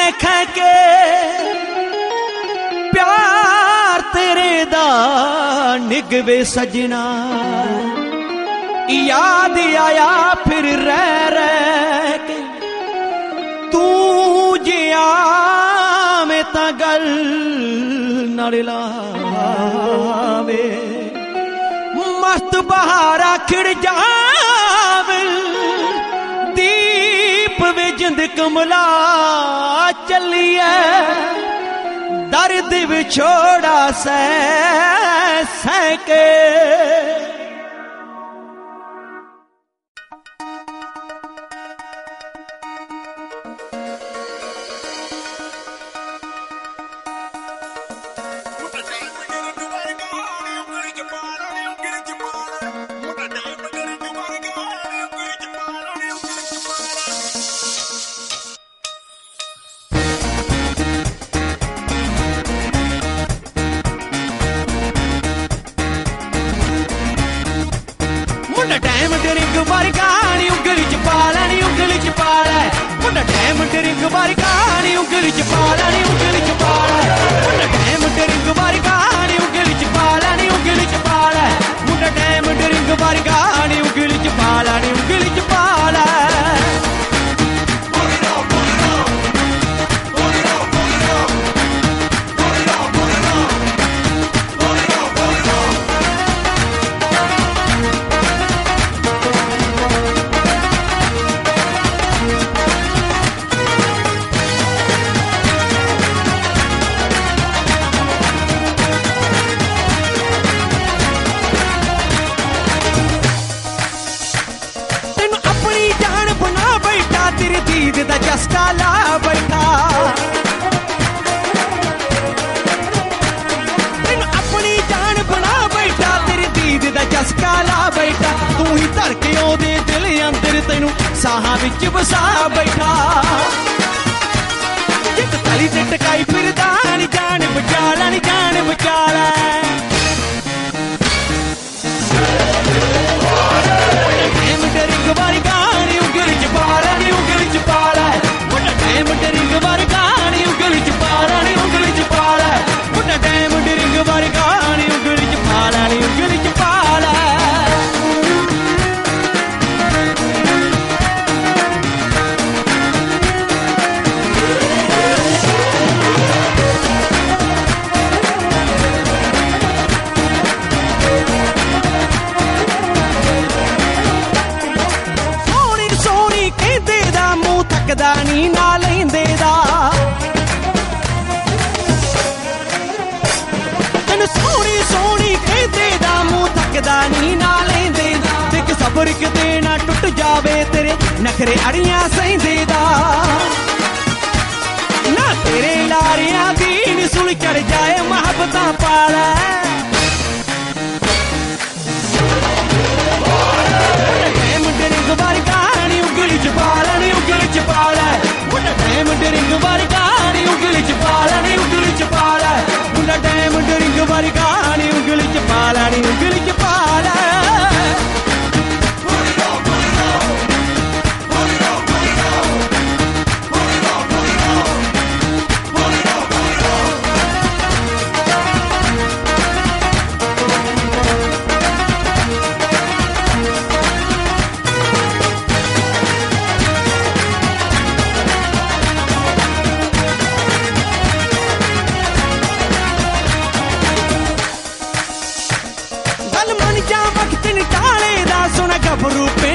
ਖੈ ਕੇ ਪਿਆਰ ਤੇਰੇ ਦਾ ਨਿਗਵੇ ਸਜਣਾ याद आया फिर रह रह के तू जिया में ता गल नाल लावे मस्त बहारा खिड़ जावे दीप वे जिंद कमला चलिए दर्द विछोड़ा सह के नखरे अड़ियां सहिंदे दा ना तेरे लारियां दीन सुल चढ़ जाए मोहब्बतां पाला मुंडे रिंग बारी कहानी उंगली च पाला नी उंगली च पाला मुंडे रिंग बारी कहानी उंगली च पाला नी उंगली च पाला मुंडे रिंग बारी कहानी उंगली च पाला नी उंगली च पाला रूप